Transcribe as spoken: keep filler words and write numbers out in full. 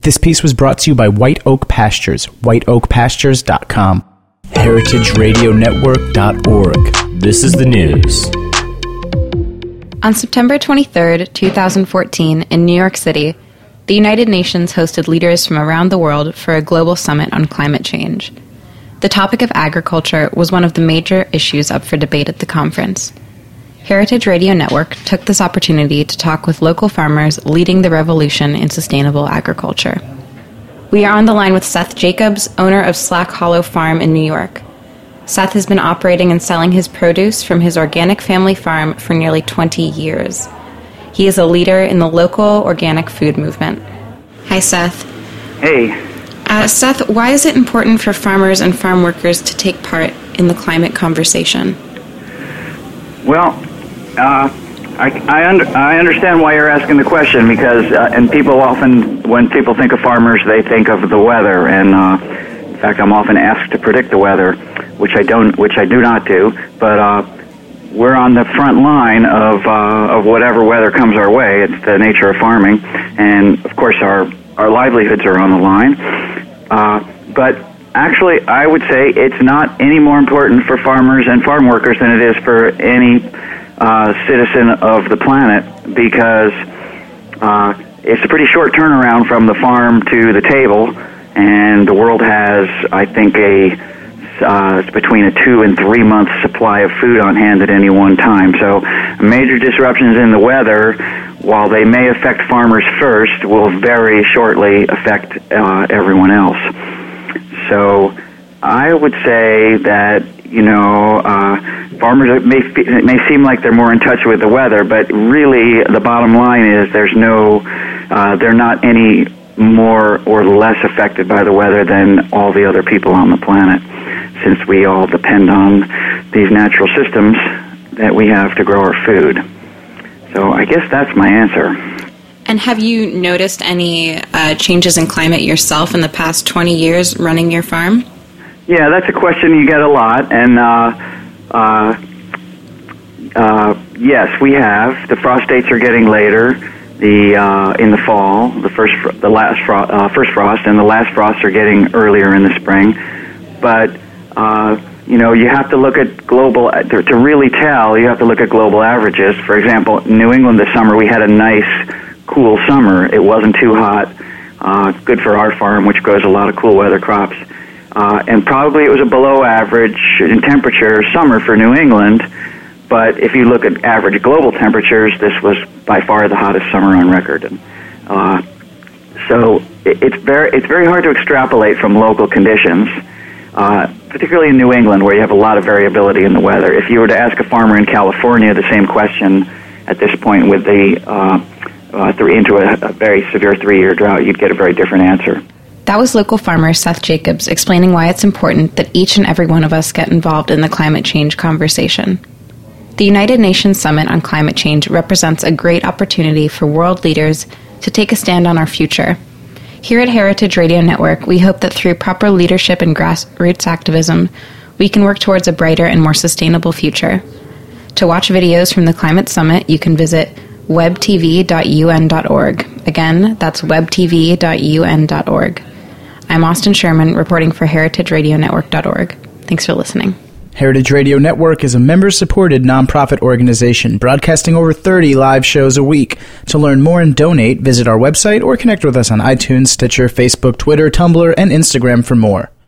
This piece was brought to you by White Oak Pastures, white oak pastures dot com. heritage radio network dot org. This is the news. On September twenty-third, twenty fourteen, in New York City, the United Nations hosted leaders from around the world for a global summit on climate change. The topic of agriculture was one of the major issues up for debate at the conference. Heritage Radio Network took this opportunity to talk with local farmers leading the revolution in sustainable agriculture. We are on the line with Seth Jacobs, owner of Slack Hollow Farm in New York. Seth has been operating and selling his produce from his organic family farm for nearly twenty years. He is a leader in the local organic food movement. Hi, Seth. Hey. Uh, Seth, why is it important for farmers and farm workers to take part in the climate conversation? Well, uh, I, I, under, I understand why you're asking the question, because, uh, and people often, when people think of farmers, they think of the weather, and uh, in fact, I'm often asked to predict the weather, which I don't, which I do not do, but uh, we're on the front line of uh, of whatever weather comes our way. It's the nature of farming, and of course, our our livelihoods are on the line. Uh, but actually, I would say it's not any more important for farmers and farm workers than it is for any uh, citizen of the planet, because uh, it's a pretty short turnaround from the farm to the table, and the world has, I think, a uh, it's between a two and three month supply of food on hand at any one time. So major disruptions in the weather, while they may affect farmers first, will very shortly affect uh, everyone else. So I would say that, you know, uh, farmers may it may seem like they're more in touch with the weather, but really the bottom line is there's no, uh, they're not any more or less affected by the weather than all the other people on the planet, since we all depend on these natural systems that we have to grow our food. So I guess that's my answer. And have you noticed any uh, changes in climate yourself in the past twenty years running your farm? Yeah, that's a question you get a lot, and uh, uh, uh, yes, we have. The frost dates are getting later. The uh, in the fall, the first, fr- the last fro- uh, first frost, and the last frosts are getting earlier in the spring. But uh, you know, you have to look at global to, to really tell. You have to look at global averages. For example, in New England this summer, we had a nice, cool summer. It wasn't too hot. Uh, good for our farm, which grows a lot of cool weather crops. Uh, and probably it was a below average in temperature summer for New England, but if you look at average global temperatures, this was by far the hottest summer on record. And, uh, so it, it's very it's very hard to extrapolate from local conditions, uh, particularly in New England, where you have a lot of variability in the weather. If you were to ask a farmer in California the same question at this point with the uh, uh, th- into a, a very severe three-year drought, you'd get a very different answer. That was local farmer Seth Jacobs explaining why it's important that each and every one of us get involved in the climate change conversation. The United Nations Summit on Climate Change represents a great opportunity for world leaders to take a stand on our future. Here at Heritage Radio Network, we hope that through proper leadership and grassroots activism, we can work towards a brighter and more sustainable future. To watch videos from the Climate Summit, you can visit web t v dot u n dot org. Again, that's web t v dot u n dot org. I'm Austin Sherman, reporting for heritage radio network dot org. Thanks for listening. Heritage Radio Network is a member-supported nonprofit organization broadcasting over thirty live shows a week. To learn more and donate, visit our website or connect with us on iTunes, Stitcher, Facebook, Twitter, Tumblr, and Instagram for more.